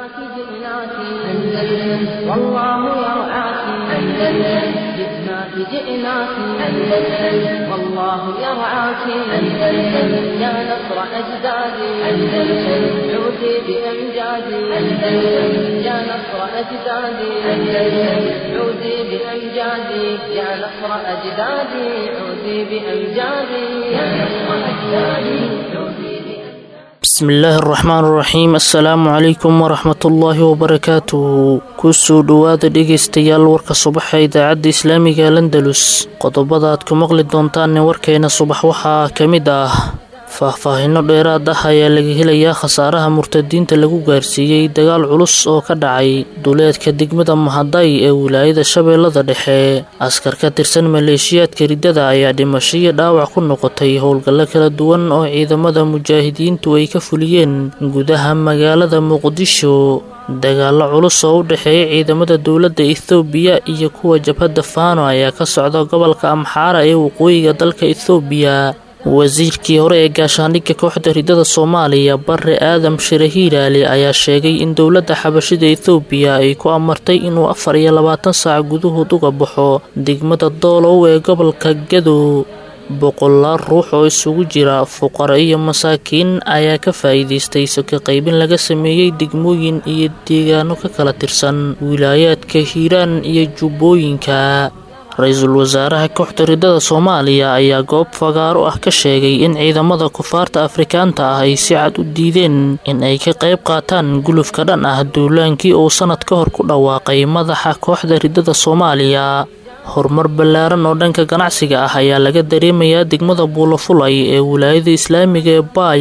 جئناك أندلس والله يرعاك أندلس جئناك جئناك أندلس والله يرعاك أندلس يا نصر أجدادي أندلس عودي بأمجادي أندلس يا نصر أجدادي أندلس عودي بأمجادي يا نصر أجدادي عودي بأمجادي يا نصر أجدادي عودي. بسم الله الرحمن الرحيم السلام عليكم ورحمة الله وبركاته كسو دواد dhegeystayaal warka subax ee idaacada islaamiga Landalus qodobada aad ku maqli doontaan warkeena subax waxaa kamid ah faahfaahinno dheeraad ah ayaa laga helayaa khasaaraha murtadiinta lagu gaarsiiyay dagaal culus oo ka dhacay duleedka degmada Mahaday ee wilaayada Shabeellada Dhexe askar ka tirsan maleeshiyaadka ridada ayaa dhimasho iyo dhaawac ku noqotay howlgallo kala duwan oo ciidamada mujaahidiintu ay ka fuliyeen gudaha magaalada Muqdisho dagaal culus oo u dhaxeeya ciidamada dawladda Itoobiya iyo kuwa jabhadda Faano ayaa ka socda gobolka Amhara ee waqooyiga dalka Itoobiya wasiirkii hore ee gaashaandhigga kooxda ridada Soomaaliya Barre Aadam Shirahiiraali ayaa sheegay in dawladda xabashida Itoobiya ay ku amartay inuu 24 saac gudahood uga baxo degmada Doolow ee gobolka Gadow boqolaal ruux oo isugu jira fuqara iyo masaakiin ayaa ka faa'iideystay ka qaybin laga sameeyay degmooyin iyo deegaano ka kala tirsan wilaayadka Hiiraan iyo Jubbooyinka Ra'iisul Wasaaraha kooxda ridada Soomaaliya ayaa goob fagaaro ah ka sheegay in ciidamada kufaarta Afrikaanta ah ay si cad u diideen in ay ka qayb qaataan gulufka dhan ah duulaankii uu sanad ka hor ku dhawaaqay madaxa kooxda ridada Soomaaliya horumar ballaaran oo dhanka ganacsiga ah ayaa laga dareemayaa degmada Buulafulay ee wilaayada Islaamiga ee Baay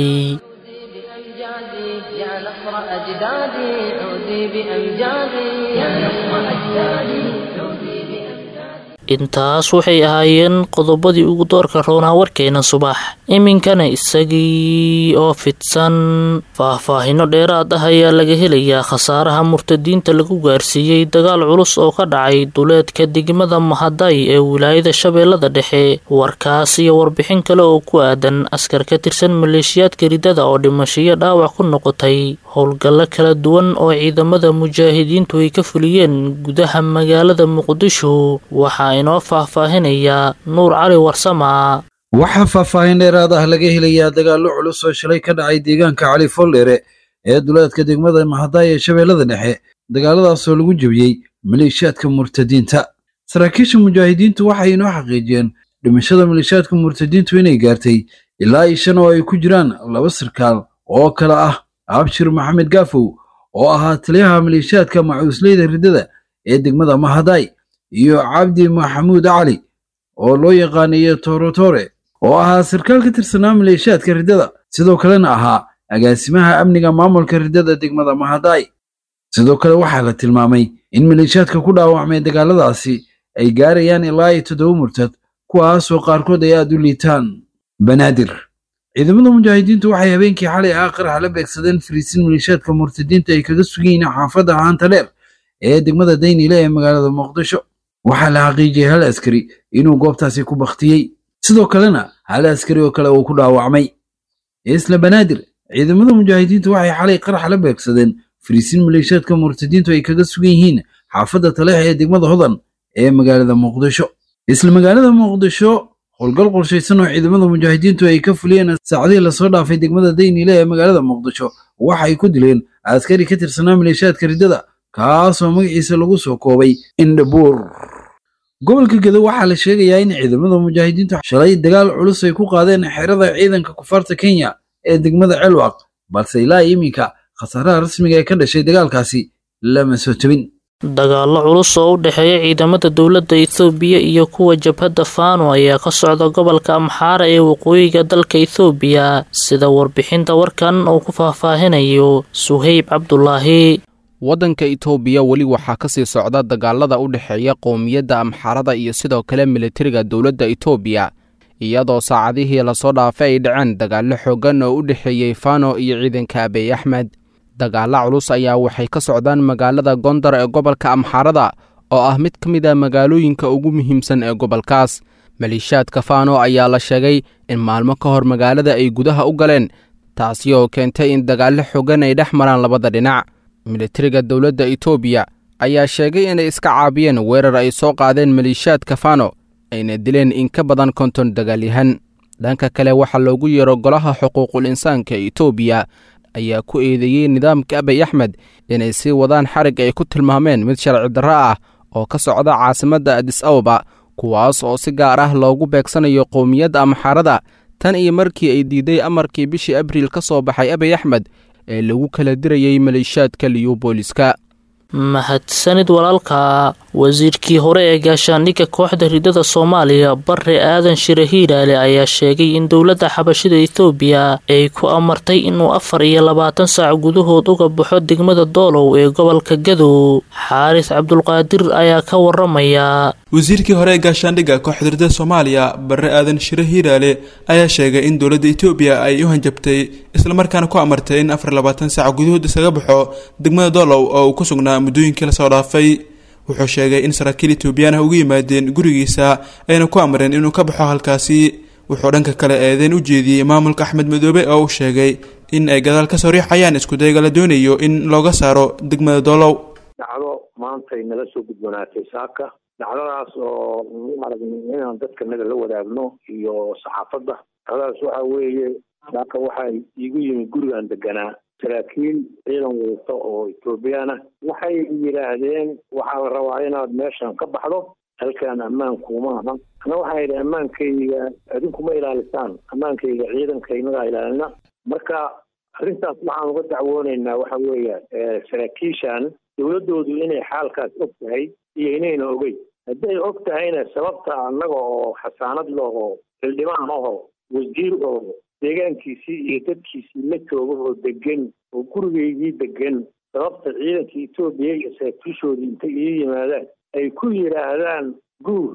يا نصر أجدادي عودي بأمجادي يا نصر أجدادي عودي intaas waxay ahaayeen qodobadii ugu doorka roonaa warkeena subax iminkana isagii oo fidsan faahfaahinno dheeraad ah ayaa laga helayaa khasaaraha murtadiinta lagu gaarsiiyay dagaal culus oo ka dhacay duleedka degmada Mahaday ee wilaayada Shabeellada Dhexe warkaas iyo warbixin kale oo ku aadan askar ka tirsan maleeshiyaadka ridada oo dhimasho iyo dhaawac ku noqotay howlgallo kala duwan oo ciidamada mujaahidiintu ay ka fuliyeen gudaha magaalada Muqdisho waxaa inoo faahfaahinaya Nuur Cali Warsama waxaa faahfaahin dheeraad ah laga helayaa dagaallo culus oo shalay ka dhacay deegaanka Cali Foldere ee duleedka degmada Mahaday ee Shabeellada Dhexe dagaaladaas oo lagu jabiyay maleeshiyaadka murtadiinta saraakiisha mujaahidiintu waxay inoo xaqiijiyeen dhimashada maleeshiyaadka murtadiintu inay gaartay ilaa 5 oo ay ku jiraan 2 sarkaal oo kala ah Abshir Maxamed Gaafow oo ahaa taliyaha maleeshiyaadka macuusleyda ridada ee degmada Mahaday iyo Cabdi Maxamuud Cali oo loo yaqaaniyo Torotore oo ahaa sarkaal ka tirsanaa maleeshiyaadka ridada sidoo kalena ahaa agaasimaha amniga maamulka ridada degmada Mahaday sidoo kale waxaa la tilmaamay in maleeshiyaadka ku dhaawacmay dagaaladaasi ay gaarayaan ilaa 7 murtad kuwaas oo qaarkood ay aad u liitaan banaadir ciidamada mujaahidiintu waxay habeenkii xalay qarax la beegsadeen fariisin maleeshiyaadka murtadiinta ay kaga sugayeen xaafadda Haantaleer ee degmada Daynile ee magaalada Muqdisho waxaa la xaqiijiyay hal askari inuu goobtaasi ku baktiyay sidoo kalena hal askari oo kale uu ku dhaawacmay isla banaadir ciidamada mujaahidiintu waxay xalay qarax la beegsadeen fariisin maleeshiyaadka murtadiintu ay kaga sugan yihiin xaafadda Taleex ee degmada Hodan ee magaalada Muqdisho isla magaalada Muqdisho howlgal qorshaysan oo ciidamada mujaahidiintu ay ka fuliyeen saacadii la soo dhaafay degmada Daynile ee magaalada Muqdisho waxay ku dileen askari ka tirsanaa maleeshiyaadka ridada kaas oo magaciisa lagu soo koobay Indhabuur gobolka Gadow waxaa la sheegayaa in ciidamada mujaahidiintu shalay dagaal culus ay ku qaadeen xerada ciidanka kufaarta Kenya ee degmada Celwaq balse ilaa iminka khasaaraha rasmiga ee ka dhashay dagaalkaasi lama soo tabin dagaallo culus oo u dhaxeeya ciidamada dawladda Itoobiya iyo kuwa jabhadda Faano ayaa ka socda gobolka Amhara ee waqooyiga dalka Itoobiya sida warbixinta warkan oo ku faahfaahinayo Suhayb Cabdullaahi waddanka Itoobiya wali waxaa ka sii socda dagaalada u dhaxeeya qowmiyadda Amharada iyo sidoo kale militariga dawladda Itoobiya iyadoo saacadihii la soo dhaafay ay dhaceen dagaallo xooggan oo u dhaxeeyay Faano iyo ciidanka Abiy Ahmed dagaalla culus ayaa waxay ka socdaan magaalada Gondar ee gobolka Amharada oo ah mid ka mid ah magaalooyinka ugu muhiimsan ee gobolkaas maleeshiyaadka Faano ayaa la sheegay in maalmo ka hor magaalada ay gudaha u galeen taasi oo keentay in dagaallo xooggan ay dhex maraan labada dhinac militariga dowladda Itoobiya ayaa sheegay inay iska caabiyeen weerar ay soo qaadeen maleeshiyaadka Fano ayna dileen in ka badan 50 dagaalyahan. dhanka kale waxa loogu yeero golaha xuquuqul insaanka Itoobiya ayaa ku eedeeyay nidaamka Abiy Ahmed inay sii wadaan xarig ay ku tilmaameen mid sharci darro ah oo ka socda caasimadda Addis Ababa, kuwaas oo si gaar ah loogu beegsanayo qowmiyadda Amxaarada tan iyo markii ay diiday amarkii bishii Abriil ka soo baxay Abiy Ahmed ee lagu kala dirayay maleeshiyaadka Liubooliska. mahadsanid walaalka. wasiirkii hore ee gaashaandhigga kooxda ridada Soomaaliya Barre Aadan Shire Hiiraale ayaa sheegay in dowladda xabashida Itoobiya ay ku amartay inuu 24 saac gudahood uga baxo degmada Doolow ee gobolka Gadow. Xaaris Cabdulqaadir ayaa ka waramaya. wasiirkii hore ee gaashaandhigga kooxda ridada Soomaaliya Barre Aadan Shire Hiiraale ayaa sheegay in dowladda Itoobiya ay u hanjabtay isla markaana ku amartay in 24 saac gudahood isaga baxo degmada Doolow oo ku sugnaa muddooyinkii la soo dhaafay. wuxuu sheegay in saraakiil Itoobiyaan ugu yimaadeen gurigiisa ayna ku amreen inuu ka baxo halkaasi. wuxuu dhanka kale eedeyn u jeediyay maamulka Axmed Madoobe oo uu sheegay in ay gadaal ka soo riixayaan isku dayga la doonayo in looga saaro degmada Doolow. dhacdo maanta nala soo gudbanaatay saaka dhacdadaas oo inaan dadka naga la wadaagno iyo saxaafadda. dhacdadaas waxa weeye saaka waxay iigu yimid gurigan deganaa saraakiil ciidan wadata oo Itoobiyaan ah. waxay yiraahdeen waxaa la rabaa inaad meeshan ka baxdo, halkan ammaan kuma aha. ana waxay yidhi ammaankayga adinku ma ilaalisaan, ammaankayga ciidankaynaga ilaalina. marka arrintaas waxaan uga dacwoonaynaa waxa weeye saraakiishan dowladoodu inay xaalkaas og tahay iyo inayna ogey. hadday og tahayna sababta annaga oo xasaanad loo xildhibaan oo wasiir oo deegaankiisii iyo dadkiisii la jooga oo degan oo gurigeygii degan, sababta ciidankii Itoobiya iyo saraakiishoodii intay ii yimaadaan ay ku yiraahdaan guur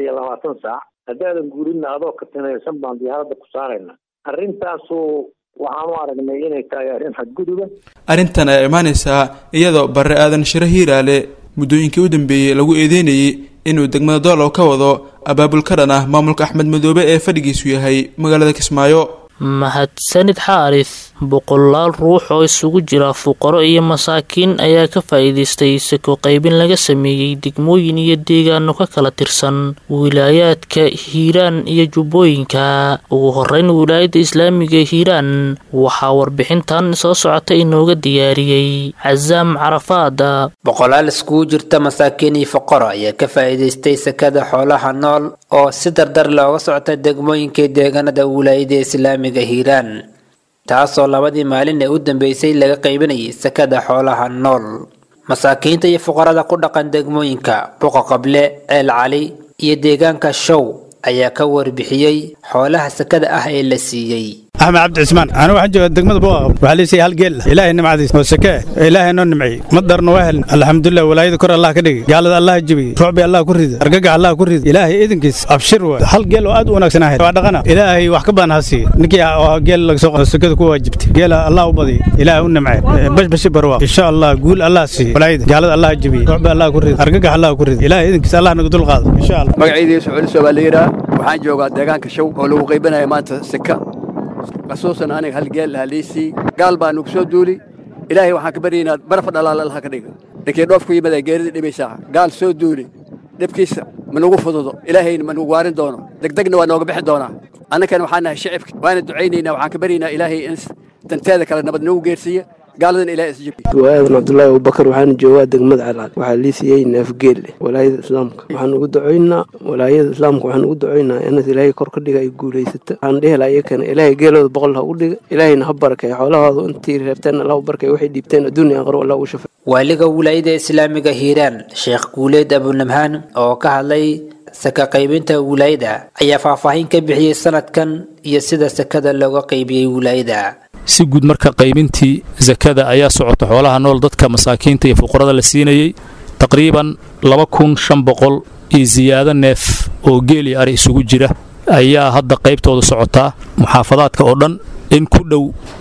24 saac haddaadan guurinna adoo ka tanaysan baan diyaaradda ku saarayna. arrintaasu waxaan u aragnay inay tahay arrin xadguduba. arrintan ay imaanaysaa iyadoo Barre Aadan Shire Hiiraale muddooyinkii u dambeeyay lagu eedeynayay inuu degmada Doolow ka wado abaabul ka dhan ah maamulka Axmed Madoobe ee fadhigiisu yahay magaalada Kismaayo. mahadsanid Xaaris. boqolaal ruux oo isugu jira fuqaro iyo masaakiin ayaa ka faa'iideystay sako qaybin laga sameeyay degmooyin iyo deegaano ka kala tirsan wilaayaadka Hiiraan iyo Jubbooyinka. ugu horeyn wilaayada Islaamiga Hiiraan waxaa warbixintan soo socota inooga diyaariyay Cazaam Carafaad. boqolaal iskugu jirta masaakiin iyo fuqaro ayaa ka faa'iideystay sakada xoolaha nool oo si dardar looga socota degmooyinka deegaanada wilaayada Islaamiga Hiiraan, taasoo labadii maalin ee u dambeysay laga qaybinayay sakada xoolaha nool. masaakiinta iyo fuqarada ku dhaqan degmooyinka Buqa Qable, Ceel Cali iyo deegaanka Show ayaa ka warbixiyay xoolaha sakada ah ee la siiyay. أحمد عبد العثمان أنا واحد جو دقمة بواب وعلي سي هالجيل إلهي نمعدي وسكاه إلهي نمعي مقدر نوهل الحمد لله ولا يذكر الله كده قال الله يجيبي رعبي الله كريد أرجع الله كريد إلهي إذن كيس أبشر هالجيل وأد ونكسناه وعدنا إلهي وحكبان هسي نكيا جيل لك سوق سكده كوا جبت جيل الله وبدي إلهي نمعي بس بروا إن شاء الله قول الله سي ولا يد قال الله يجيبي رعبي الله كريد أرجع الله كريد إلهي إذن كيس الله نقدر الغاض إن شاء الله مقعدي سعود سواليرا وحان جوجا دجان كشو ولو قيبنا يمات سكة خصوصاً أنا هالجيل هاليسي قال بانوك سو دولي إلهي وحاك برينا برفض الله الله كديك لكن دوفكو يبدا غير دبي ساعه قال سو دولي دبكيس من وقفضو إلهي من وقارن دونه دقدقنا وانا وقبح دونا أنا كان وحنا الشعب وانا دعينينا وحاك برينا إلهي إنس تنتهذك على نبض نو غيرسيه قال لنا إلهي اسجب وهذا عبد الله أبو بكر وحنا جواد دقمد على وحالي سيينا في قيل ولاية إسلامك وحنا نقول دعينا ولاية إسلامك وحنا نقول دعينا أن إلهي كركديga يقول ستة عن ده لا يكن إلهي قالوا بقولها ودي إلهي نهبرك يا حولها وأنت رفتنا الله بركة وحيد يبتنا الدنيا غير الله وشوف waaliga wilaayada Islaamiga Hiiraan Sheekh Guuleed Abu Namhaan oo ka hadlay saka qaybinta wilaayada ayaa faahfaahin ka bixiyay sanadkan iyo sida sakada looga qaybiyay wilaayada. si guud marka qaybintii zakada ayaa socota xoolaha nool dadka masaakiinta iyo fuqarada la siinayay taqriiban 2500 iyo ziyaado neef oo geel iyo ari isugu jira ayaa hadda qaybtooda socota muxaafadaadka oo dhan in ku dhow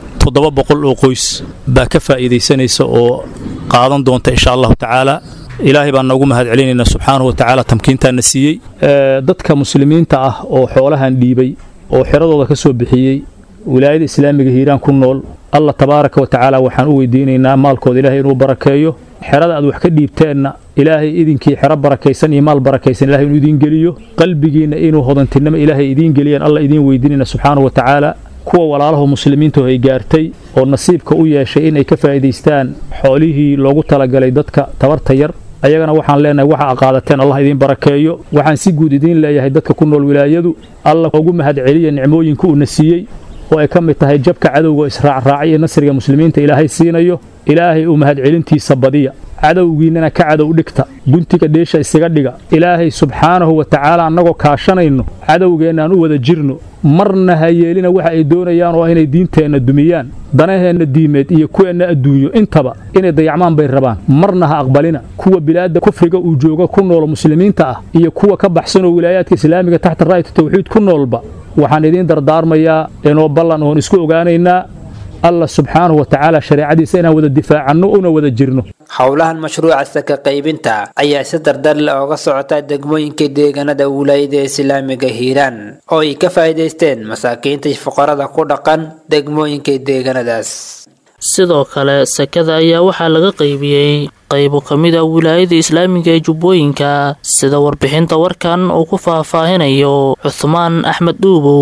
700 oo qoys baa ka faa'iideysanaysa oo qaadan doonta insha Allah tacaala. ilaahay baan noogu mahad celinaynaa subxaanahu wa tacaala tamkiintaana siiyey. dadka muslimiinta ah oo xoolahan dhiibay oo xiradooda ka soo bixiyey wilaayada Islaamiga Hiiraan ku nool alla tabaaraka wa tacaala waxaan u weydiinaynaa maalkooda ilaahay inuu barakeeyo xerada aad wax ka dhiibteenna ilaahay idinkii xero barakaysan iyo maal barakaysan ilaahay inuu idiin geliyo qalbigiinna inuu hodantinimo ilaahay idiin geliyaan alla idiin weydiinayna subxaanahu wa tacaala kuwa walaalaha muslimiinta ay gaartay oo nasiibka u yeeshay inay ka faa'iidaystaan xoolihii loogu talagalay dadka tabarta yar ayagana waxaan leenahay waxa qaadateen Allah idin barakeeyo waxaan si guud idin leeyahay dadka ku nool wilaayadu Allah ugu mahad celiyo nicmooyinka uu nasiyay oo ay kamid tahay jabka cadowga israac iyo nasriga muslimiinta ilaahay siinayo ilaahay uu mahad celintiisa badiya cadowgiinana ka cadow dhigta guntiga dheesha isaga dhiga ilaahay subxaanahu wa tacaala annagoo kaashanayno cadowgeenaan u wada jirno marna ha yeelina waxa ay doonayaan oo inay diinteenna dumiyaan danaheenna diimeed iyo kuweenna adduunyo intaba inay dayacmaan bay rabaan marna ha aqbalina kuwa bilaada kufriga uu jooga ku nool muslimiinta ah iyo kuwa ka baxsan oo wilaayaadka islaamiga taxta raayat tawxiid ku noolba waxaan idin dardaarmayaa inoo ballan oo isku ogaanaynaa الله سبحانه وتعالى شريعتي سينا ودا دفاع عنه ونا ودا جرنه howlahan mashruuca saka qaybinta ayaa si dardar leh uga socota degmooyinka deegaanada wilaayada islaamiga Hiiraan oo ay ka faa'iideysteen masaakiinta fuqarada ku dhaqan degmooyinka deegaanadaas sidoo kale sakada ayaa waxaa laga qaybiyay qaybo kamid ah wilaayada islaamiga ee Jubbooyinka sida warbixinta warkan oo ku faahfaahinayo Uthman Ahmed Duubo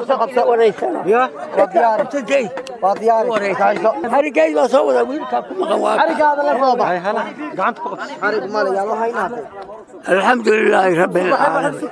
alxamdulillaah rabbil aalamiin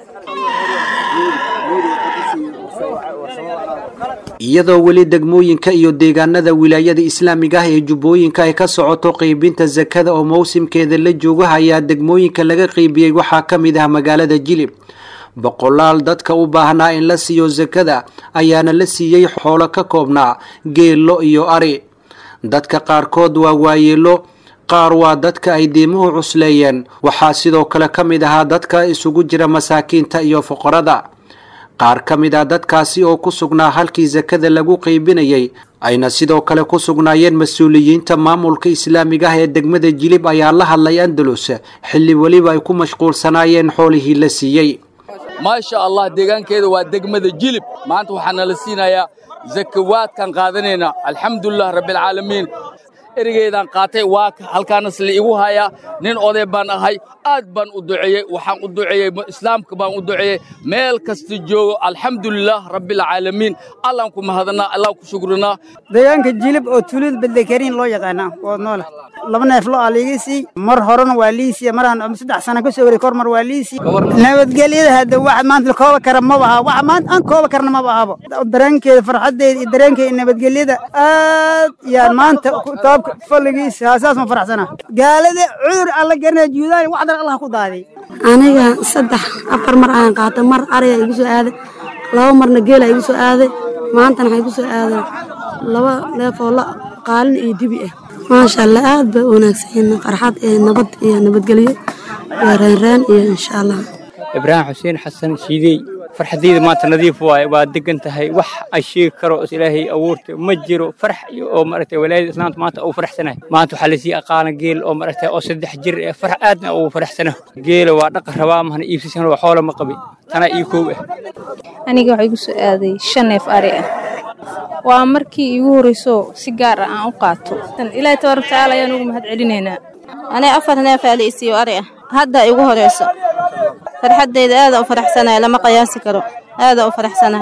iyadoo weli degmooyinka iyo deegaanada wilaayada islaamiga ah ee Jubbooyinka ay ka socoto qaybinta zakada oo mowsimkeeda la joogo ayaa degmooyinka laga qaybiyay waxaa kamid ah magaalada Jilib boqolaal dadka u baahnaa in la siiyo zakada ayaana la siiyay xoolo ka koobnaa geelo iyo ari dadka qaarkood waa waayeelo qaar waa dadka ay deemuhu cusleeyeen waxaa sidoo kale kamid ah dadka isugu jira masaakiinta iyo fuqarada qaar kamid ah dadkaasi oo ku sugnaa halkii zakada lagu qaybinayay ayna sidoo kale ku sugnaayeen mas'uuliyiinta maamulka islaamiga ah ee degmada Jilib ayaa la hadlay Andalus xilli waliba ay ku mashquulsanaayeen xoolihii la siiyay ما شاء الله ديغان كيدا waa degmada Jilib maanta waxaan la siinayaa zakawaadkan qaadanayna alxamdulillah rabbil aalamiin erigeedan qaatay waa halkaan isla igu haya nin oday baan ahay aad baan u duceeyay waxaan u duceeyay islaamka baan u duceeyay meel kasta joogo alxamdulillah rabbil aalamiin allah ku mahadna allah ku shukrina deegaanka Jilib oo tulid Baldekerin loo yaqaana oo nool laba neef loo aligiisi mar horena waa liisi maraan 3 sano ka soo wareey kor mar waa liisi nabadgelyada hada wax maanta kooba kara ma baha wax maanta aan kooba karna ma bahabo dareenkeeda farxadeeda iyo dareenkeeda nabadgelyada aad yaa maanta فلقيس أساس ما فرحنا قال ذي عذر الله قرنا جوداني وحده الله كضادي أنا صدق أفر مرة قاطع مرة أريا يجوز هذا لو مرة نجيله يجوز هذا ما أنت نحيجوز هذا لو لا فولا قال يدبي ما شاء الله أد وناكسين فرحات نبض نبض قليل رين إن شاء الله إبراهيم حسين حسن شيدي فرحديد ما تنظيف waa degan tahay wax ay sheeg karo ilaahay awoorta ma jiro farx oo maartay walaayada islaamta maanta oo faraxsanahay maanta waxa la sii aqaan geel oo maartay oo 3 jir ee farx aadna oo faraxsanahay geel waa dhaq rabaa ma iibsisan wax xoolo ma qabi tana ii koob ah aniga waxa igu soo aaday 5 neef ari ah waa markii igu horeyso si gaar ah aan u qaato ilaahay tabaaraka taala ayaan ugu mahad celinaynaa ana 4 neef ali isiyo ari ah hadda igu horeyso فرحديدا هذا وفرحسنا لما قياسي كرو هذا وفرحسنا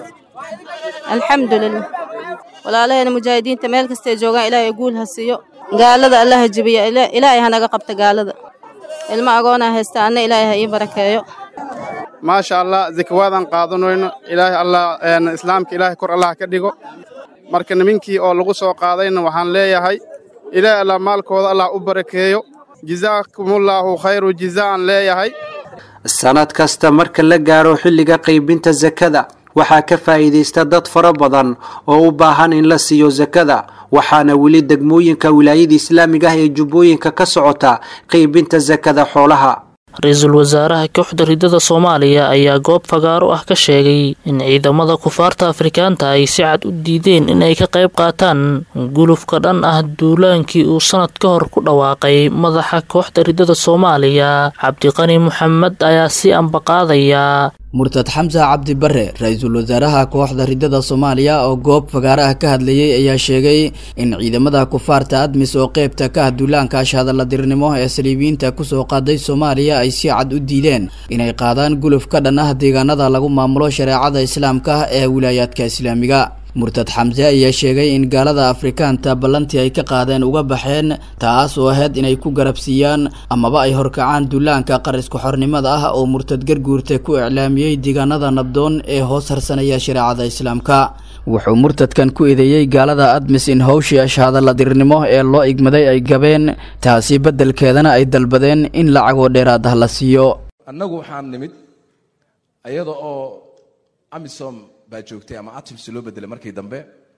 الحمد لله ولا علينا مجاهدين تمالك استيجوغا إلى يقول هالسيو قال هذا الله جبيه إلهي هنا قبت قال هذا الماء قونا هستعنا إلهي هاي بركايو ما شاء الله ذكوادا قادنوين إلهي الله إسلامك إلهي كور الله كديغو marka nimankii oo lagu soo qaadayna waxaan leeyahay ilaahay alla maalkooda Allah u barakeeyo jazaakumullahu khayru jazaan leeyahay sanad kasta marka la gaaro xilliga qaybinta zakada waxaa ka faa'iideysta dad fara badan oo u baahan in la siiyo zakada waxaana weli degmooyinka wilaayada islaamiga ah ee Jubbooyinka ka socota qaybinta zakada xoolaha Ra'iisul Wasaaraha Kooxda Ridada Soomaaliya ayaa goob fagaaro ah ka sheegay in ciidamada kufaarta Afrikaanta ay si cad u diideen in ay ka qayb qaataan gulufka dhan ah duulaankii uu sanad ka hor ku dhawaaqay madaxa Kooxda Ridada Soomaaliya Cabdiqani Maxamed ayaa si ambaqaadaya murtad xamse cabdi bare ra-iisul wasaaraha kooxda ridada soomaaliya oo goob fagaare ah ka hadlayay ayaa sheegay in ciidamada kufaarta admis oo qeybta ka ah duulaanka ashhadaladirnimo ee saliibiyiinta kusoo qaaday soomaaliya ay si cad u diideen inay qaadaan guluf ka dhan ah deegaanada lagu maamulo shareecada islaamka ee wilaayaadka islaamiga murtad xamse ayaa sheegay in gaalada afrikaanta ballantii ay ka qaadeen uga baxeen taas oo ahayd inay ku garabsiiyaan amaba ay horkacaan duulaanka qarisku xornimada ah oo murtad garguurta ku iclaamiyey deegaanada nabdoon ee hoos harsanaya shareecada islaamka wuxuu murtadkan ku eedeeyey gaalada admis in howshii ashhadaladirnimo ee loo igmaday ay gabeen taasi beddelkeedana ay dalbadeen in lacagoo dheeraad ah la siiyo annagu waxaan nimid iyada oo amisom baa joogtay ama atims loo bedelay markii dambe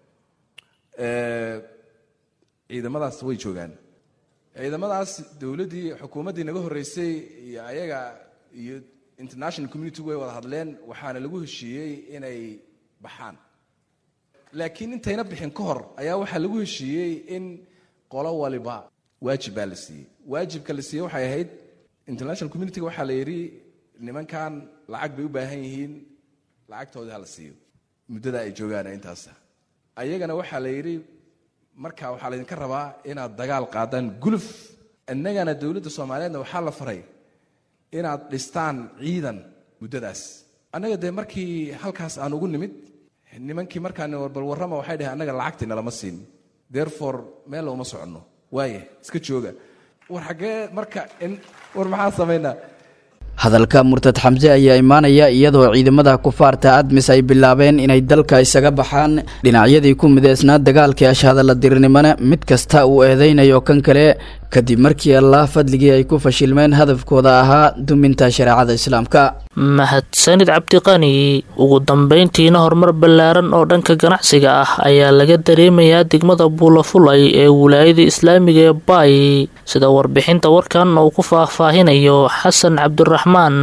ciidamadaas way joogaan ciidamadaas dowladdii xukuumaddii naga horreysay iyo ayaga iyo international community way wada hadleen waxaana lagu heshiiyey inay baxaan laakiin intayna bixin ka hor ayaa waxaa lagu heshiiyey in qolo waliba waajib baa la siiyey waajibka la siiyey waxay ahayd international community-ga waxaa la yidhi nimankan lacag bay u baahan yihiin lacagtooda hala siiyo muddada ay joogaan intaas ayagana waxaa la yidhi marka waxaa laydinka rabaa inaad dagaal qaadaan guluf innagana dowladda soomaaliyeedna waxaa la faray inaad dhistaan ciidan muddadaas annaga dee markii halkaas aan ugu nimid nimankii markaan bal warrama waxay dhaheen annaga lacagtiina lama siin therefore meel uma soconno waaye iska jooga war xaggee marka war maxaan samaynaa hadalka murtad xamse ayaa imaanaya iyadoo ciidamada kufaarta admis ay bilaabeen inay dalka isaga baxaan dhinacyadii ku mideysnaa dagaalkii ashhadaladirnimona mid kasta uu eedeynayo kan kale kadib markii allah fadligii ay ku fashilmeen hadafkooda ahaa duminta shareecada islaamka mahadsanid cabdiqani ugu dambeyntiina horumar ballaaran oo dhanka ganacsiga ah ayaa laga dareemayaa degmada buulafulay ee wilaayada islaamiga ee baay sida warbixinta warkan uu ku faahfaahinayo xasan cabdiraxmaan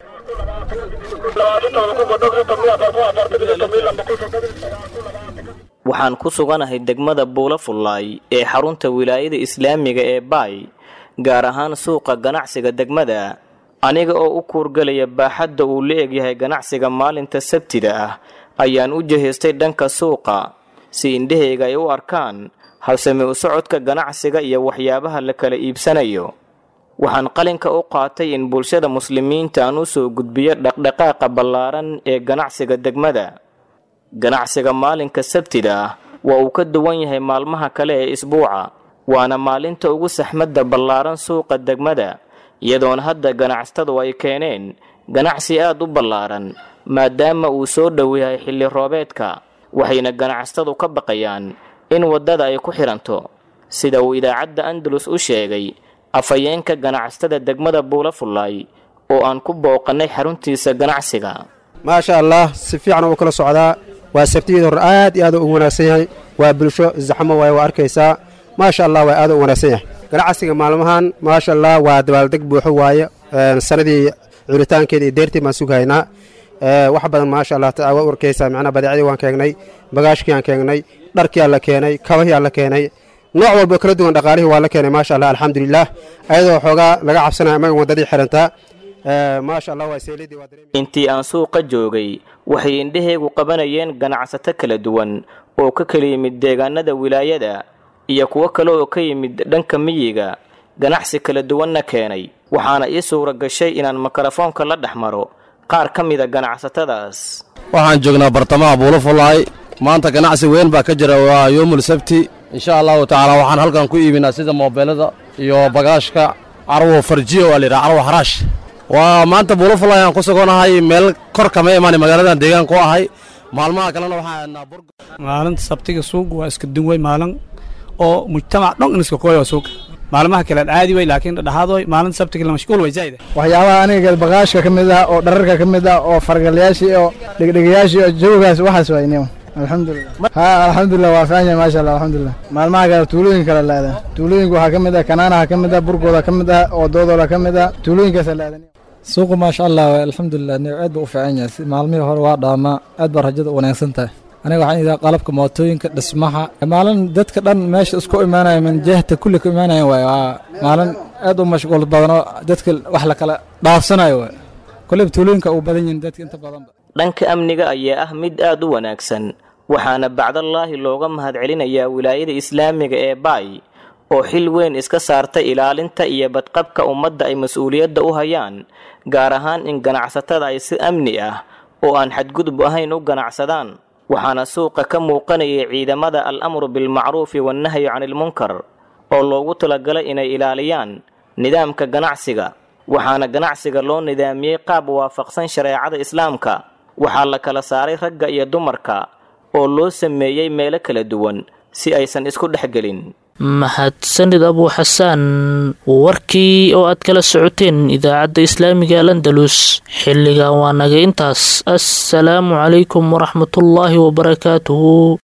waxaan ku suganahay degmada buulafulay ee xarunta wilaayada islaamiga ee baay gaar ahaan suuqa ganacsiga degmada aniga oo u kuurgalaya baaxadda uu la egyahay ganacsiga maalinta sabtida ah ayaan u jihaystay dhanka suuqa si indhahayga ay u arkaan habsami u socodka ganacsiga iyo waxyaabaha la kala iibsanayo waxaan qalinka u qaatay in bulshada muslimiinta aan u soo gudbiyo dhaqdhaqaaqa ballaaran ee ganacsiga degmada ganacsiga maalinka sabtida ah waa uu ka duwan yahay maalmaha kale ee isbuuca waana maalinta ugu saxmadda ballaaran suuqa degmada iyadoona hadda ganacsatadu ay keeneen ganacsi aad u ballaaran maadaama uu soo dhow yahay xilli roobeedka waxayna ganacsatadu ka baqayaan in waddada ay ku xiranto sida uu idaacadda andalus u sheegay afhayeenka ganacsatada degmada buulafulay oo aan ku booqannay xaruntiisa ganacsiga maasha allah si fiican uu kala socdaa waa sabtiyada hore aad iyo aad ugu wanaagsan yahay waa bulsho zaxmo waaye waa arkaysaa maasha allah waa aad u wanaagsan yahay ganacsiga maalmahan maasha allah waa dabaaldeg buuxo waaye sanadii culitaankeeda iyo deertii baan sugahaynaa wax badan maasha allah waa u arkaysaa macnaha badeecadii waan keenay bagaashkii aan keenay dharkii aan la keenay kabahii aan la keenay nooc walba kala duwan dhaqaalihii waa la keenay maasha allah alxamdulilah ayadoo xoogaa laga cabsanaya amaga waddadii xirantaa maasha allah waa seeladii waa dareemay intii aan suuqa joogay waxay indhahaygu qabanayeen ganacsato kala duwan oo ka kala yimid deegaanada wilaayada iyo kuwo kale oo ka yimid dhanka miyiga ganacsi kala duwanna keenay waxaana ii suura gashay inaan mikrofoonka la dhex maro qaar ka mida ganacsatadaas waxaan joognaa bartamaha buulafulay maanta ganacsi weyn baa ka jira waa yoomul sabti insha allahu tacaala waxaan halkan ku iibinaa sida moobeelada iyo bagaashka carwo farjiyo waa layidhaha carwo xaraash waa maanta buulafulay aan ku sugonahay meel kor kama imaanay magaaladan deegaan ku ahay maalmaha kalena waxaa maalinta sabtiga suuq waa iska duway maalin oo mujtamac dhan iska kooyo suuq maalmaha kale caadi way laakiin dhaxaadooy maalinta sabtiga la mashquul way zaayida waxyaabaha aniga bagaashka kamid ah oo dhararka kamid ah oo fargalayaashii oo dhigdhigayaashii oo jawgaas waxaas waynay alxamdulillah alxamdulillah waa fiican maasha allah alxamdulillah maalmaha kale tuulooyin kale laada tuulooyinka waxaa kamid ah kanaanaha kamid ah burgooda kamid ah oo doodooda kamid ah tuulooyinkaas laada suuqa maasha allah alxamdulillah aad buu u fiican yahay maalmihii hore waa dhaamaa aad baa rajada u wanaagsan tahay aniga waxaan idaa qalabka mootooyinka dhismaha maalin dadka dhan meesha isku imaanaya min jihta kulli ku imaanayaan waay waa maalin aad u mashquul badanoo dadka wax la kala dhaafsanayo waay kuleb tuulooyinka uu badan yihiin dadka inta badan. dhanka amniga ayaa ah mid aad u wanaagsan waxaana bacdallaahi looga mahadcelinayaa wilaayada islaamiga ee Baay oo xil weyn iska saartay ilaalinta iyo badqabka ummadda ay mas'uuliyadda u hayaan gaar ahaan in ganacsatada ay si amni ah oo aan xadgudub ahayn u ganacsadaan waxaana suuqa ka muuqanaya ciidamada al-amru bil ma'ruf wa nahyi 'anil munkar oo loogu talagalay inay ilaaliyaan nidaamka ganacsiga waxaana ganacsiga loo nidaamiyay qaab waafaqsan shariicada islaamka waxaa la kala saaray ragga iyo dumarka oo loo sameeyay meelo kala duwan si aysan isku dhaxgelin mahadsanid Abu Xasaan warkii oo aad kala socoteen idaacadda islaamiga Al-Andalus xilligan waa naga intaas assalaamu calaykum waraxmatullaahi wabarakaatuh